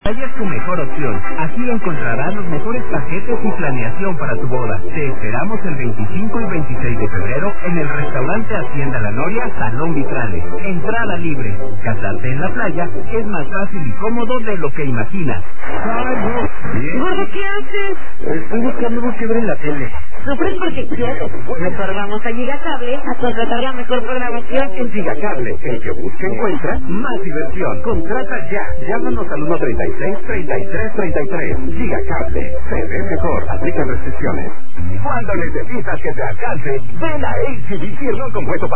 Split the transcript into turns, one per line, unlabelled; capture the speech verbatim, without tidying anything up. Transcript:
Playa es tu mejor opción. Aquí encontrarás los mejores paquetes y planeación para tu boda. Te esperamos el veinticinco y veintiséis de febrero en el restaurante Hacienda La Noria, Salón Vitrales. Entrada libre. Casarte en la playa es más fácil y cómodo de lo que imaginas.
¡Ay, no!
¿Bien?
Gordo, ¿qué haces?
Estoy buscando algo que ver en la tele.
Sufres porque quieres. Mejor vamos a Gigacable a contratar la mejor programación.
En Gigacable, el que busca encuentra más diversión. Contrata ya. Llámanos al uno treinta y seis, treinta y tres, treinta y tres. Gigacable. Se ve mejor. Aplican restricciones. Cuando necesitas que te alcance, ven a H B C, el compuesto para